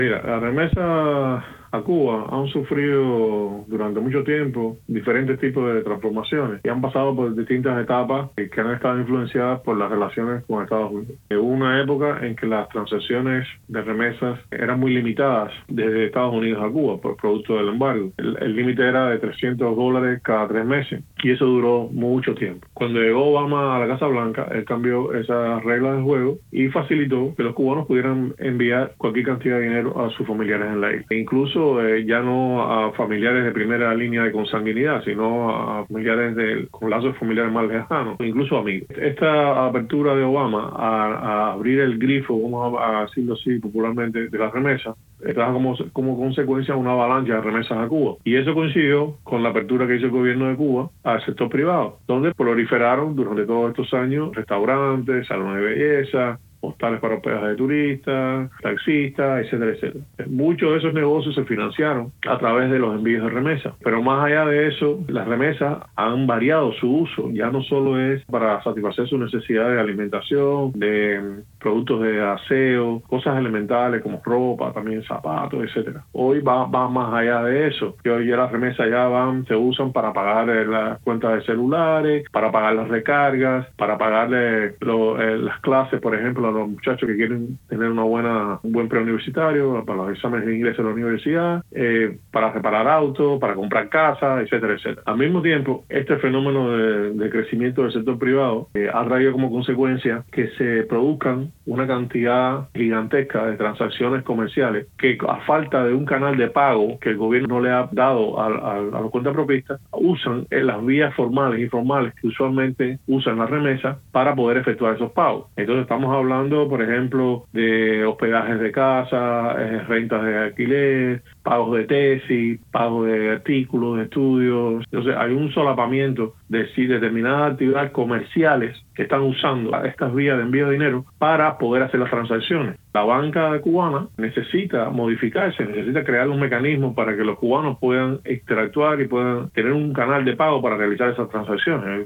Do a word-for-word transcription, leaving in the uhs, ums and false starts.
Mira, las remesas a Cuba han sufrido durante mucho tiempo diferentes tipos de transformaciones y han pasado por distintas etapas que han estado influenciadas por las relaciones con Estados Unidos. Hubo una época en que las transacciones de remesas eran muy limitadas desde Estados Unidos a Cuba por producto del embargo. El límite era de trescientos dólares cada tres meses y eso duró mucho tiempo. Cuando llegó Obama a la Casa Blanca, él cambió esas reglas de juego y facilitó que los cubanos pudieran enviar cualquier cantidad de dinero a sus familiares en la isla. E incluso eh, ya no a familiares de primera línea de consanguinidad, sino a familiares de, con lazos familiares más lejanos, incluso amigos. Esta apertura de Obama a, a abrir el grifo, vamos a, a decirlo así popularmente, de las remesas, trajo como, como consecuencia una avalancha de remesas a Cuba. Y eso coincidió con la apertura que hizo el gobierno de Cuba al sector privado, donde proliferaron durante todos estos años restaurantes, salones de belleza, hostales para hospedaje de turistas, taxistas, etcétera, etcétera. Muchos de esos negocios se financiaron a través de los envíos de remesas. Pero más allá de eso, las remesas han variado su uso. Ya no solo es para satisfacer sus necesidades de alimentación, de productos de aseo, cosas elementales como ropa, también zapatos, etcétera. Hoy va, va más allá de eso. Y hoy ya las remesas ya van, se usan para pagar las cuentas de celulares, para pagar las recargas, para pagarle lo, eh, las clases, por ejemplo, a los muchachos que quieren tener una buena, un buen preuniversitario, para los exámenes de inglés en la universidad, eh, para reparar autos, para comprar casas, etcétera, etcétera. Al mismo tiempo, este fenómeno de, de crecimiento del sector privado eh, ha traído como consecuencia que se produzcan una cantidad gigantesca de transacciones comerciales que, a falta de un canal de pago que el gobierno no le ha dado a, a, a los cuentapropistas, usan en las vías formales y informales que usualmente usan las remesas para poder efectuar esos pagos. Entonces estamos hablando, por ejemplo, de hospedajes de casa, eh, rentas de alquiler, pagos de tesis, pagos de artículos, de estudios. Entonces hay un solapamiento de si determinadas actividades comerciales que están usando estas vías de envío de dinero para poder hacer las transacciones. La banca cubana necesita modificarse, necesita crear un mecanismo para que los cubanos puedan interactuar y puedan tener un canal de pago para realizar esas transacciones.